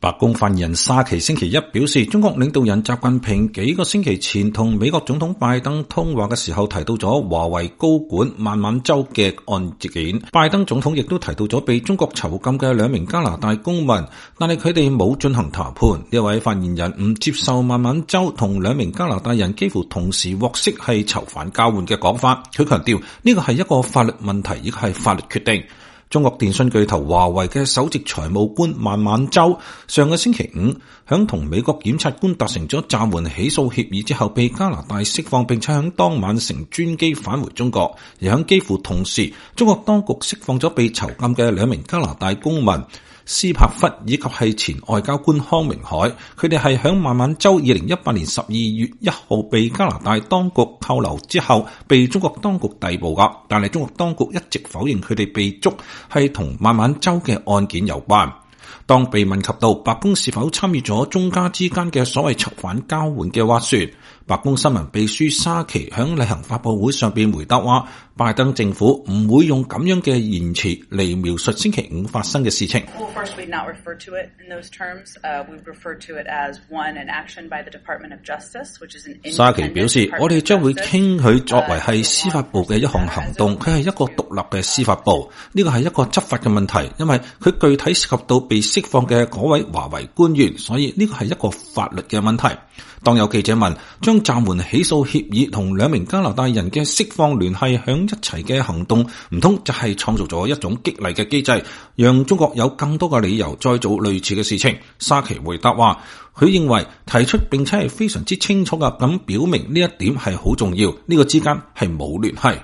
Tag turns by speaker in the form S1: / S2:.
S1: 白宮發言人沙奇星期一表示，中國領導人習近平幾個星期前同美國總統拜登通話嘅時候提到咗華為高管孟晚舟嘅案件。拜登總統亦都提到咗被中國囚禁嘅2名加拿大公民，但係佢哋冇進行談判。呢位發言人唔接受孟晚舟同2名加拿大人幾乎同時獲釋係囚犯交換嘅講法。佢強調呢個係一個法律問題，亦係法律決定。中國電信巨頭華為嘅首席財務官孟晚舟上個星期五響同美國檢察官達成咗暫緩起訴協議之後，被加拿大釋放，並且響當晚乘專機返回中國。而響幾乎同時，中國當局釋放咗被囚禁嘅2名加拿大公民斯帕弗以及係前外交官康明凱，佢哋係響孟晚舟2018年12月1號被加拿大當局扣留之後，被中國當局逮捕噶。但係中國當局一直否認佢哋被捉係同孟晚舟嘅案件有關。當被問及到白宮是否參與咗中加之間嘅所謂囚犯交換嘅話說，白宮新聞秘書沙奇響例行發佈會上邊回答話，拜登政府唔會用咁樣嘅言辭嚟描述星期五發生嘅事情。沙奇表示，我哋將會傾佢作為係司法部嘅一項行動，佢係一個獨立嘅司法部，呢個係一個執法嘅問題，因為佢具體涉及到被釋放嘅嗰位華為官員，所以呢個係一個法律嘅問題。當有記者問將暫緩起訴協議同2名加拿大人嘅釋放聯繫響一齊嘅行動，唔通就係創造咗一種激勵嘅機制，讓中國有更多嘅理由再做類似嘅事情？沙奇回答話，佢認為提出並且係非常之清楚嘅咁表明呢一點係好重要，呢個之間係冇聯繫。